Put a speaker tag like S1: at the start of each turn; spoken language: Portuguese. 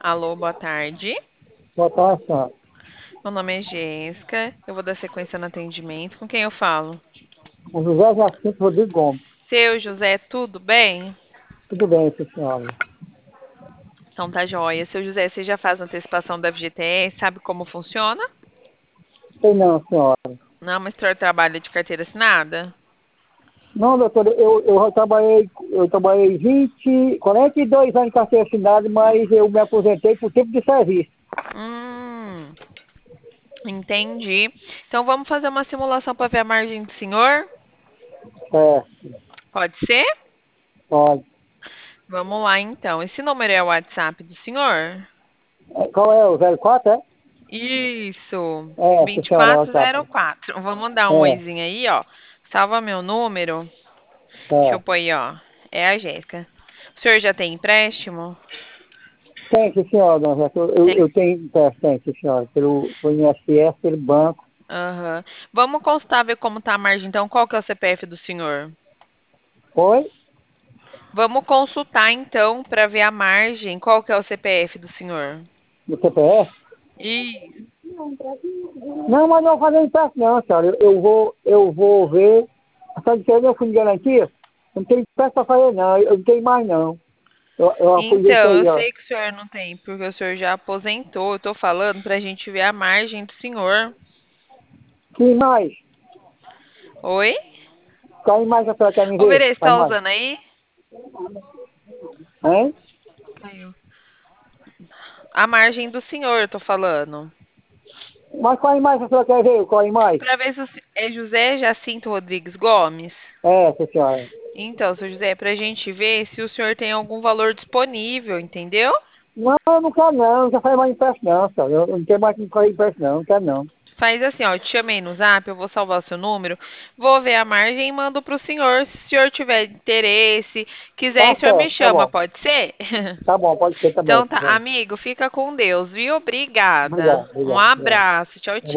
S1: Alô, boa tarde.
S2: Boa tarde, senhora.
S1: Meu nome é Jéssica. Eu vou dar sequência no atendimento. Com quem eu falo?
S2: O José Jacinto Rodrigo Gomes.
S1: Seu José, tudo bem?
S2: Tudo bem, sim, senhora.
S1: Então tá joia. Seu José, você já faz antecipação da FGTS? Sabe como funciona?
S2: Sei não, senhora.
S1: Não, mas o senhor trabalha de carteira assinada?
S2: Não, doutor, eu trabalhei 42 anos em carteira assinada, mas eu me aposentei por tempo de serviço.
S1: Hum, entendi. Então vamos fazer uma simulação para ver a margem do senhor?
S2: É,
S1: Pode ser?
S2: pode.
S1: Vamos lá então. Esse número é o WhatsApp do senhor?
S2: Qual é? O 04, é?
S1: Isso,
S2: Sim, senhora, é o WhatsApp.
S1: 2404. Vamos dar um
S2: É,
S1: oizinho aí, ó. Salva meu número. Deixa eu
S2: é.
S1: pôr aí, ó. É a Jéssica. O senhor já tem empréstimo?
S2: Tem, sim, senhora, dona Jéssica. Eu,
S1: Tem?
S2: eu tenho, tem, sim, senhora, pelo INSS, pelo banco.
S1: Aham. Vamos constar ver como tá a margem, então. Qual que é o CPF do senhor?
S2: Oi?
S1: Vamos consultar, então, para ver a margem. Qual que é o CPF do senhor?
S2: No CPF?
S1: Ih,
S2: Não, mas não vou fazer empréstimo não, senhora. Eu vou ver. Só de que eu fui de garantia, não tem empréstimo para fazer não. Eu não tenho mais não. Eu fui ver isso
S1: então, eu
S2: aí, ó.
S1: sei que o senhor não tem, porque o senhor já aposentou. Eu tô falando pra gente ver a margem do senhor.
S2: Que mais?
S1: Oi?
S2: Qual mais a senhora quer me
S1: Ô,
S2: ver?
S1: Verê, você
S2: Qual
S1: tá
S2: mais?
S1: usando aí?
S2: Hein?
S1: Caiu. A margem do senhor, eu tô falando.
S2: Mas qual mais a senhora quer ver? Qual mais?
S1: Pra ver se é José Jacinto Rodrigues Gomes.
S2: Sim, senhora.
S1: Então, seu José, pra gente ver se o senhor tem algum valor disponível, entendeu?
S2: Não, eu não quero não. Não quero fazer mais empréstimo não, senhora. Eu não quero mais que fazer empréstimo não. Não quero não.
S1: Faz assim, ó, eu te chamei no Zap, eu vou salvar o seu número, vou ver a margem e mando pro senhor. Se o senhor tiver interesse, quiser,
S2: Tá
S1: o senhor me
S2: certo, tá
S1: chama,
S2: bom.
S1: pode ser?
S2: Tá bom, pode ser também.
S1: Então tá,
S2: Tá bom.
S1: amigo, fica com Deus, viu? Obrigada.
S2: Obrigado,
S1: Um
S2: obrigado, obrigado.
S1: abraço. Tchau, tchau.